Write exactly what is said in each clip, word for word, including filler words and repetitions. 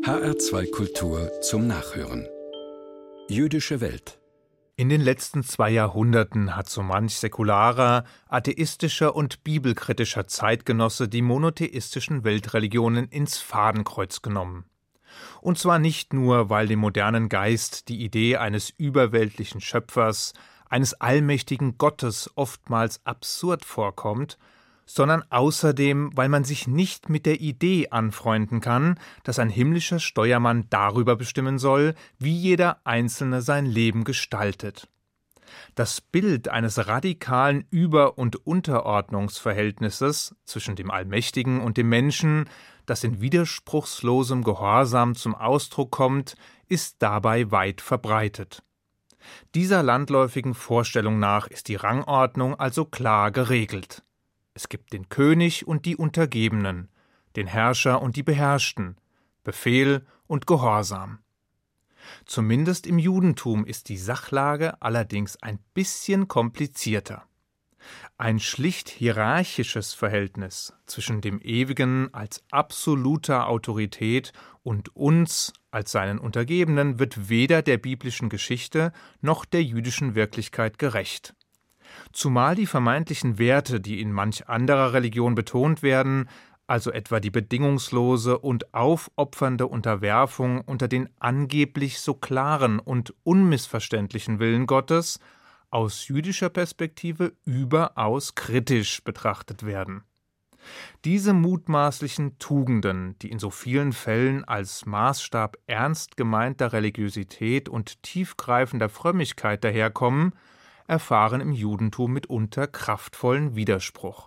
H R zwei Kultur zum Nachhören. Jüdische Welt. In den letzten zwei Jahrhunderten hat so manch säkularer, atheistischer und bibelkritischer Zeitgenosse die monotheistischen Weltreligionen ins Fadenkreuz genommen. Und zwar nicht nur, weil dem modernen Geist die Idee eines überweltlichen Schöpfers, eines allmächtigen Gottes oftmals absurd vorkommt, sondern außerdem, weil man sich nicht mit der Idee anfreunden kann, dass ein himmlischer Steuermann darüber bestimmen soll, wie jeder Einzelne sein Leben gestaltet. Das Bild eines radikalen Über- und Unterordnungsverhältnisses zwischen dem Allmächtigen und dem Menschen, das in widerspruchslosem Gehorsam zum Ausdruck kommt, ist dabei weit verbreitet. Dieser landläufigen Vorstellung nach ist die Rangordnung also klar geregelt. Es gibt den König und die Untergebenen, den Herrscher und die Beherrschten, Befehl und Gehorsam. Zumindest im Judentum ist die Sachlage allerdings ein bisschen komplizierter. Ein schlicht hierarchisches Verhältnis zwischen dem Ewigen als absoluter Autorität und uns als seinen Untergebenen wird weder der biblischen Geschichte noch der jüdischen Wirklichkeit gerecht. Zumal die vermeintlichen Werte, die in manch anderer Religion betont werden, also etwa die bedingungslose und aufopfernde Unterwerfung unter den angeblich so klaren und unmissverständlichen Willen Gottes, aus jüdischer Perspektive überaus kritisch betrachtet werden. Diese mutmaßlichen Tugenden, die in so vielen Fällen als Maßstab ernst gemeinter Religiosität und tiefgreifender Frömmigkeit daherkommen, erfahren im Judentum mitunter kraftvollen Widerspruch.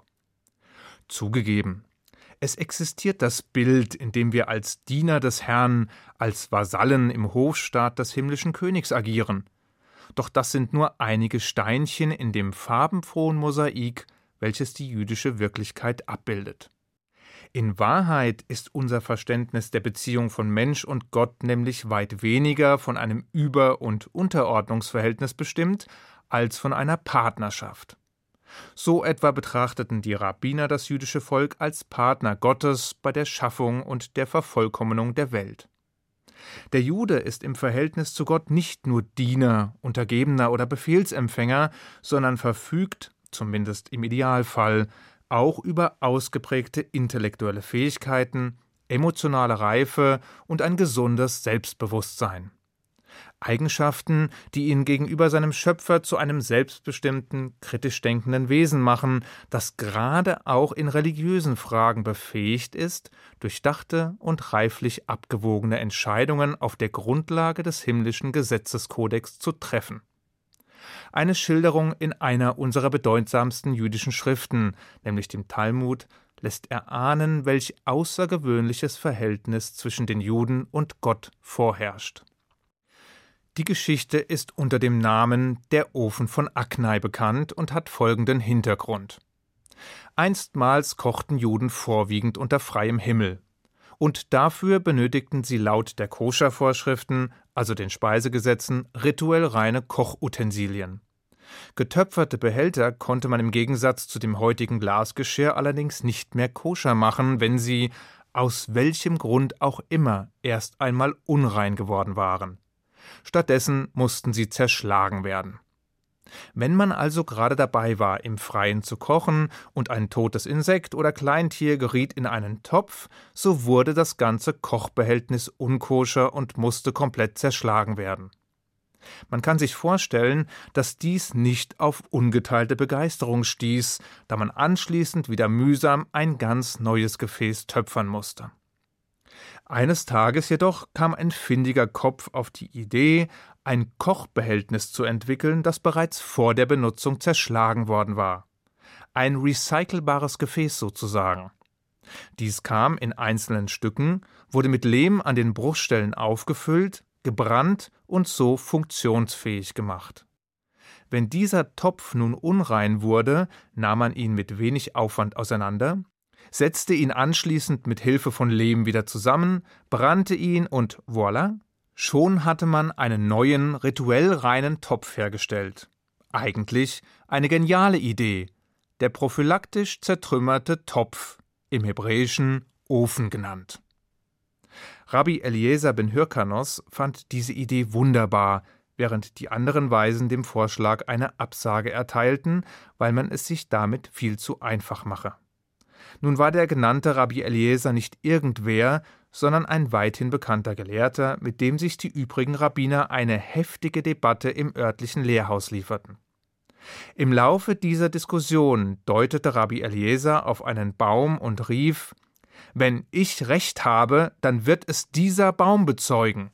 Zugegeben, es existiert das Bild, in dem wir als Diener des Herrn, als Vasallen im Hofstaat des himmlischen Königs agieren. Doch das sind nur einige Steinchen in dem farbenfrohen Mosaik, welches die jüdische Wirklichkeit abbildet. In Wahrheit ist unser Verständnis der Beziehung von Mensch und Gott nämlich weit weniger von einem Über- und Unterordnungsverhältnis bestimmt, als von einer Partnerschaft. So etwa betrachteten die Rabbiner das jüdische Volk als Partner Gottes bei der Schaffung und der Vervollkommnung der Welt. Der Jude ist im Verhältnis zu Gott nicht nur Diener, Untergebener oder Befehlsempfänger, sondern verfügt, zumindest im Idealfall, auch über ausgeprägte intellektuelle Fähigkeiten, emotionale Reife und ein gesundes Selbstbewusstsein. Eigenschaften, die ihn gegenüber seinem Schöpfer zu einem selbstbestimmten, kritisch denkenden Wesen machen, das gerade auch in religiösen Fragen befähigt ist, durchdachte und reiflich abgewogene Entscheidungen auf der Grundlage des himmlischen Gesetzeskodex zu treffen. Eine Schilderung in einer unserer bedeutsamsten jüdischen Schriften, nämlich dem Talmud, lässt erahnen, welch außergewöhnliches Verhältnis zwischen den Juden und Gott vorherrscht. Die Geschichte ist unter dem Namen Der Ofen von Aknai bekannt und hat folgenden Hintergrund. Einstmals kochten Juden vorwiegend unter freiem Himmel. Und dafür benötigten sie laut der Koscher-Vorschriften, also den Speisegesetzen, rituell reine Kochutensilien. Getöpferte Behälter konnte man im Gegensatz zu dem heutigen Glasgeschirr allerdings nicht mehr koscher machen, wenn sie, aus welchem Grund auch immer, erst einmal unrein geworden waren. Stattdessen mussten sie zerschlagen werden. Wenn man also gerade dabei war, im Freien zu kochen und ein totes Insekt oder Kleintier geriet in einen Topf, so wurde das ganze Kochbehältnis unkoscher und musste komplett zerschlagen werden. Man kann sich vorstellen, dass dies nicht auf ungeteilte Begeisterung stieß, da man anschließend wieder mühsam ein ganz neues Gefäß töpfern musste. Eines Tages jedoch kam ein findiger Kopf auf die Idee, ein Kochbehältnis zu entwickeln, das bereits vor der Benutzung zerschlagen worden war. Ein recycelbares Gefäß sozusagen. Dies kam in einzelnen Stücken, wurde mit Lehm an den Bruchstellen aufgefüllt, gebrannt und so funktionsfähig gemacht. Wenn dieser Topf nun unrein wurde, nahm man ihn mit wenig Aufwand auseinander, setzte ihn anschließend mit Hilfe von Lehm wieder zusammen, brannte ihn und voilà, schon hatte man einen neuen, rituell reinen Topf hergestellt. Eigentlich eine geniale Idee, der prophylaktisch zertrümmerte Topf, im Hebräischen Ofen genannt. Rabbi Eliezer ben Hyrkanos fand diese Idee wunderbar, während die anderen Weisen dem Vorschlag eine Absage erteilten, weil man es sich damit viel zu einfach mache. Nun war der genannte Rabbi Eliezer nicht irgendwer, sondern ein weithin bekannter Gelehrter, mit dem sich die übrigen Rabbiner eine heftige Debatte im örtlichen Lehrhaus lieferten. Im Laufe dieser Diskussion deutete Rabbi Eliezer auf einen Baum und rief: »Wenn ich Recht habe, dann wird es dieser Baum bezeugen.«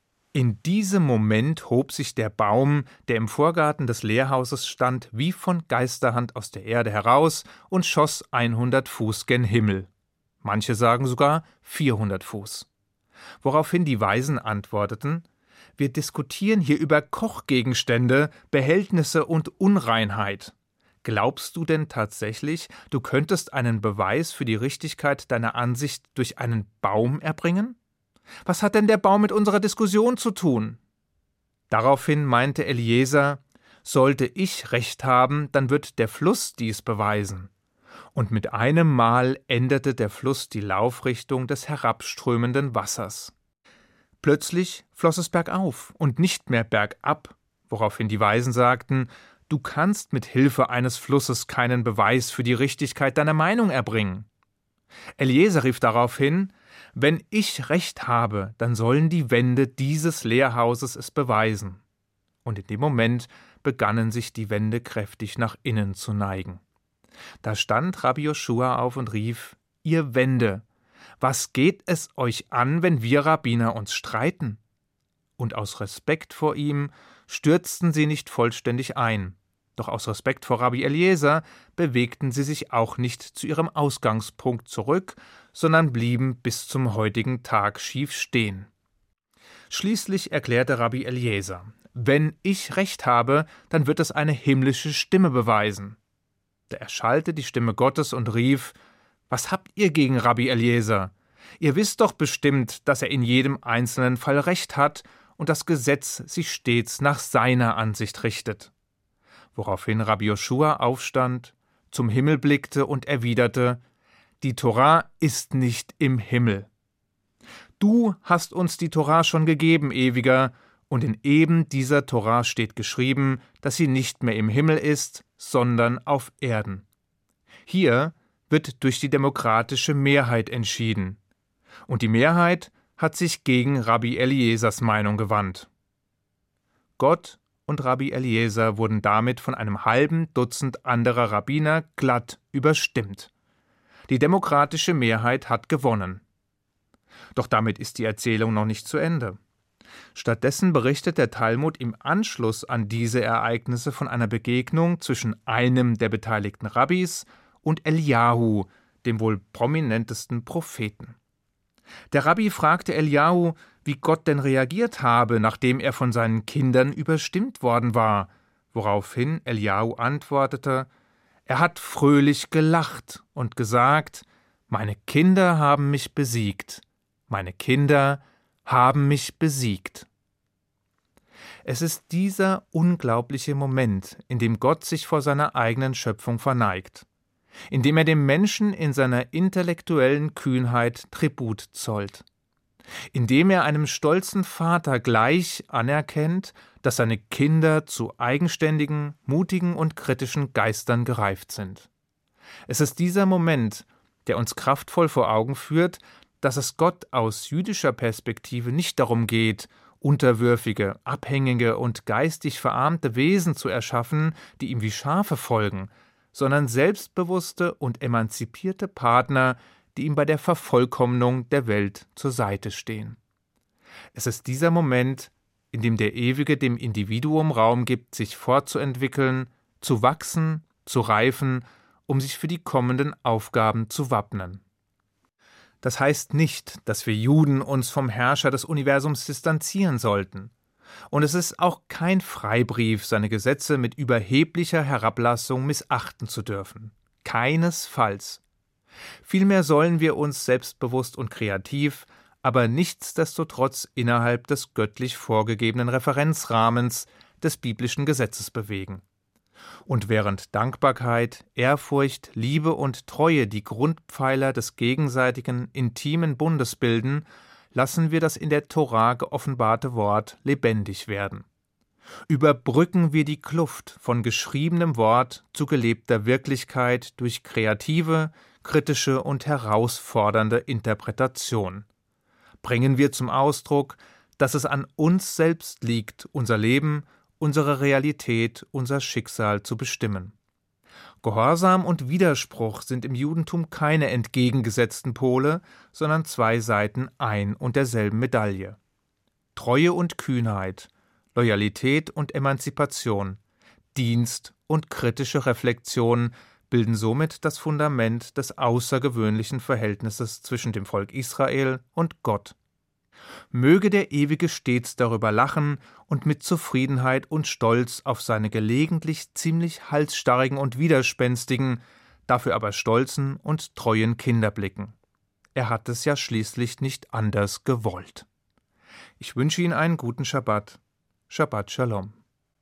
In diesem Moment hob sich der Baum, der im Vorgarten des Lehrhauses stand, wie von Geisterhand aus der Erde heraus und schoss hundert Fuß gen Himmel. Manche sagen sogar vierhundert Fuß. Woraufhin die Weisen antworteten: »Wir diskutieren hier über Kochgegenstände, Behältnisse und Unreinheit. Glaubst du denn tatsächlich, du könntest einen Beweis für die Richtigkeit deiner Ansicht durch einen Baum erbringen? Was hat denn der Baum mit unserer Diskussion zu tun?« Daraufhin meinte Eliezer: »Sollte ich Recht haben, dann wird der Fluss dies beweisen.« Und mit einem Mal änderte der Fluss die Laufrichtung des herabströmenden Wassers. Plötzlich floss es bergauf und nicht mehr bergab, woraufhin die Weisen sagten: »Du kannst mit Hilfe eines Flusses keinen Beweis für die Richtigkeit deiner Meinung erbringen.« Eliezer rief daraufhin: »Wenn ich Recht habe, dann sollen die Wände dieses Lehrhauses es beweisen.« Und in dem Moment begannen sich die Wände kräftig nach innen zu neigen. Da stand Rabbi Joschua auf und rief: »Ihr Wände, was geht es euch an, wenn wir Rabbiner uns streiten?« Und aus Respekt vor ihm stürzten sie nicht vollständig ein. Doch aus Respekt vor Rabbi Eliezer bewegten sie sich auch nicht zu ihrem Ausgangspunkt zurück, sondern blieben bis zum heutigen Tag schief stehen. Schließlich erklärte Rabbi Eliezer: »Wenn ich Recht habe, dann wird es eine himmlische Stimme beweisen.« Da erschallte die Stimme Gottes und rief: »Was habt ihr gegen Rabbi Eliezer? Ihr wisst doch bestimmt, dass er in jedem einzelnen Fall Recht hat und das Gesetz sich stets nach seiner Ansicht richtet.« Woraufhin Rabbi Joschua aufstand, zum Himmel blickte und erwiderte: »Die Tora ist nicht im Himmel. Du hast uns die Tora schon gegeben, Ewiger, und in eben dieser Tora steht geschrieben, dass sie nicht mehr im Himmel ist, sondern auf Erden. Hier wird durch die demokratische Mehrheit entschieden. Und die Mehrheit hat sich gegen Rabbi Eliezers Meinung gewandt.« Gott und Rabbi Eliezer wurden damit von einem halben Dutzend anderer Rabbiner glatt überstimmt. Die demokratische Mehrheit hat gewonnen. Doch damit ist die Erzählung noch nicht zu Ende. Stattdessen berichtet der Talmud im Anschluss an diese Ereignisse von einer Begegnung zwischen einem der beteiligten Rabbis und Eliahu, dem wohl prominentesten Propheten. Der Rabbi fragte Eliahu, wie Gott denn reagiert habe, nachdem er von seinen Kindern überstimmt worden war, woraufhin Eliahu antwortete: »Er hat fröhlich gelacht und gesagt: »Meine Kinder haben mich besiegt. Meine Kinder haben mich besiegt.« Es ist dieser unglaubliche Moment, in dem Gott sich vor seiner eigenen Schöpfung verneigt, in dem er dem Menschen in seiner intellektuellen Kühnheit Tribut zollt, in dem er einem stolzen Vater gleich anerkennt, dass seine Kinder zu eigenständigen, mutigen und kritischen Geistern gereift sind. Es ist dieser Moment, der uns kraftvoll vor Augen führt, dass es Gott aus jüdischer Perspektive nicht darum geht, unterwürfige, abhängige und geistig verarmte Wesen zu erschaffen, die ihm wie Schafe folgen, sondern selbstbewusste und emanzipierte Partner, die ihm bei der Vervollkommnung der Welt zur Seite stehen. Es ist dieser Moment, in dem der Ewige dem Individuum Raum gibt, sich fortzuentwickeln, zu wachsen, zu reifen, um sich für die kommenden Aufgaben zu wappnen. Das heißt nicht, dass wir Juden uns vom Herrscher des Universums distanzieren sollten. Und es ist auch kein Freibrief, seine Gesetze mit überheblicher Herablassung missachten zu dürfen. Keinesfalls. Vielmehr sollen wir uns selbstbewusst und kreativ, aber nichtsdestotrotz innerhalb des göttlich vorgegebenen Referenzrahmens des biblischen Gesetzes bewegen. Und während Dankbarkeit, Ehrfurcht, Liebe und Treue die Grundpfeiler des gegenseitigen, intimen Bundes bilden, lassen wir das in der Tora geoffenbarte Wort lebendig werden. Überbrücken wir die Kluft von geschriebenem Wort zu gelebter Wirklichkeit durch kreative, kritische und herausfordernde Interpretation. Bringen wir zum Ausdruck, dass es an uns selbst liegt, unser Leben, unsere Realität, unser Schicksal zu bestimmen. Gehorsam und Widerspruch sind im Judentum keine entgegengesetzten Pole, sondern zwei Seiten ein und derselben Medaille. Treue und Kühnheit, Loyalität und Emanzipation, Dienst und kritische Reflexion bilden somit das Fundament des außergewöhnlichen Verhältnisses zwischen dem Volk Israel und Gott. Möge der Ewige stets darüber lachen und mit Zufriedenheit und Stolz auf seine gelegentlich ziemlich halsstarrigen und widerspenstigen, dafür aber stolzen und treuen Kinder blicken. Er hat es ja schließlich nicht anders gewollt. Ich wünsche Ihnen einen guten Schabbat. Shabbat Shalom.